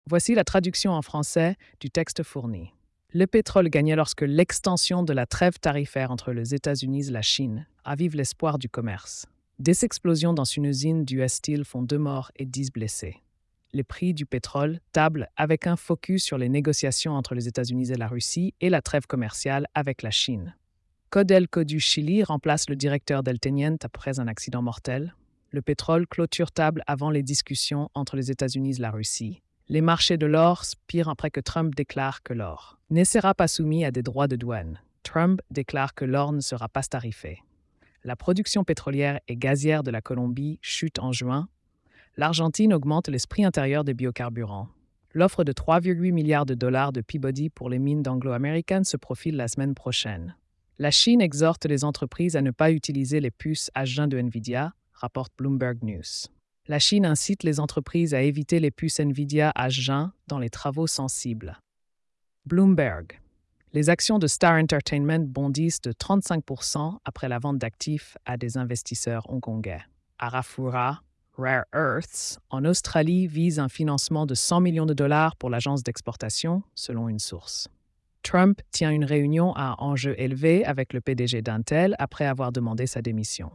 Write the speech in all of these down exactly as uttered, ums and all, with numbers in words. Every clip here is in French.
Voici la traduction en français du texte fourni. Le pétrole gagnait lorsque l'extension de la trêve tarifaire entre les États-Unis et la Chine avive l'espoir du commerce. Des explosions dans une usine d'U S Steel font deux morts et dix blessés. Les prix du pétrole tablent avec un focus sur les négociations entre les États-Unis et la Russie et la trêve commerciale avec la Chine. Codelco du Chili remplace le directeur d'El Teniente après un accident mortel. Le pétrole clôture table avant les discussions entre les États-Unis et la Russie. Les marchés de l'or spirent après que Trump déclare que l'or ne sera pas soumis à des droits de douane. Trump déclare que l'or ne sera pas tarifé. La production pétrolière et gazière de la Colombie chute en juin. L'Argentine augmente l'esprit intérieur des biocarburants. L'offre de trois virgule huit milliards de dollars de Peabody pour les mines d'Anglo-Américaines se profile la semaine prochaine. La Chine exhorte les entreprises à ne pas utiliser les puces H un de Nvidia, rapporte Bloomberg News. La Chine incite les entreprises à éviter les puces Nvidia H un dans les travaux sensibles. Bloomberg. Les actions de Star Entertainment bondissent de trente-cinq pour cent après la vente d'actifs à des investisseurs hongkongais. Arafura Rare Earths, en Australie, vise un financement de cent millions de dollars pour l'agence d'exportation, selon une source. Trump tient une réunion à enjeu élevé avec le P D G d'Intel après avoir demandé sa démission.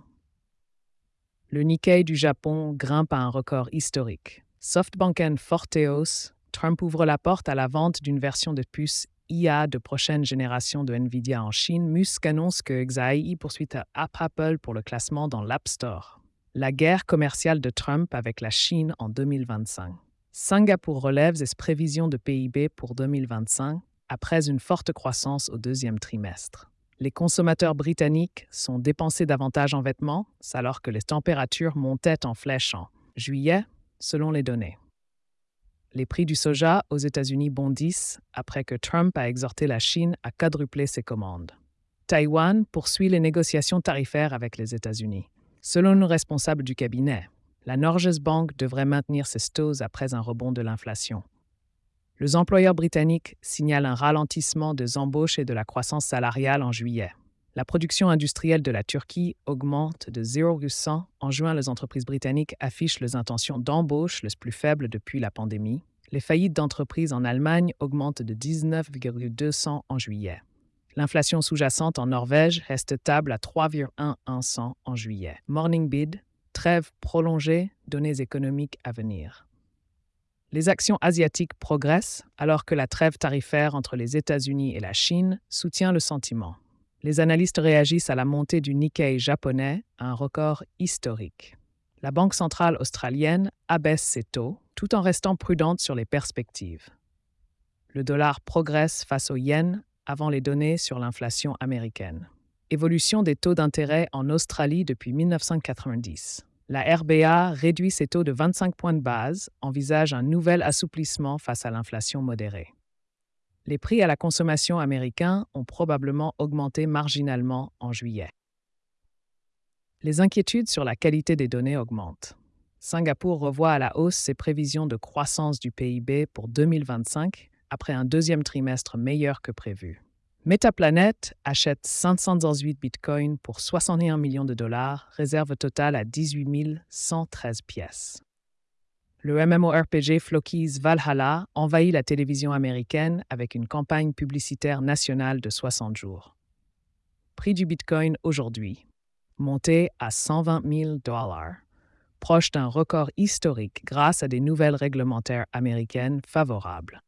Le Nikkei du Japon grimpe à un record historique. SoftBank and Forteos, Trump ouvre la porte à la vente d'une version de puce I A de prochaine génération de Nvidia en Chine. Musk annonce que X A I poursuit à Apple pour le classement dans l'App Store. La guerre commerciale de Trump avec la Chine en deux mille vingt-cinq. Singapour relève ses prévisions de P I B pour deux mille vingt-cinq après une forte croissance au deuxième trimestre. Les consommateurs britanniques sont dépensés davantage en vêtements, alors que les températures montaient en flèche en juillet, selon les données. Les prix du soja aux États-Unis bondissent après que Trump a exhorté la Chine à quadrupler ses commandes. Taïwan poursuit les négociations tarifaires avec les États-Unis. Selon une responsable du cabinet, la Norges Bank devrait maintenir ses taux après un rebond de l'inflation. Les employeurs britanniques signalent un ralentissement des embauches et de la croissance salariale en juillet. La production industrielle de la Turquie augmente de zéro virgule cent. En juin, les entreprises britanniques affichent les intentions d'embauche les plus faibles depuis la pandémie. Les faillites d'entreprises en Allemagne augmentent de dix-neuf virgule deux pour cent en juillet. L'inflation sous-jacente en Norvège reste stable à trois virgule un pour cent en juillet. Morning Bid, trêve prolongée, données économiques à venir. Les actions asiatiques progressent alors que la trêve tarifaire entre les États-Unis et la Chine soutient le sentiment. Les analystes réagissent à la montée du Nikkei japonais à un record historique. La Banque centrale australienne abaisse ses taux tout en restant prudente sur les perspectives. Le dollar progresse face au yen avant les données sur l'inflation américaine. Évolution des taux d'intérêt en Australie depuis mille neuf cent quatre-vingt-dix. La R B A réduit ses taux de vingt-cinq points de base, envisage un nouvel assouplissement face à l'inflation modérée. Les prix à la consommation américains ont probablement augmenté marginalement en juillet. Les inquiétudes sur la qualité des données augmentent. Singapour revoit à la hausse ses prévisions de croissance du P I B pour deux mille vingt-cinq après un deuxième trimestre meilleur que prévu. Metaplanet achète cinq cent dix-huit bitcoins pour soixante et un millions de dollars, réserve totale à dix-huit mille cent treize pièces. Le MMORPG Floki's Valhalla envahit la télévision américaine avec une campagne publicitaire nationale de soixante jours. Prix du bitcoin aujourd'hui, monté à cent vingt mille dollars, proche d'un record historique grâce à des nouvelles réglementaires américaines favorables.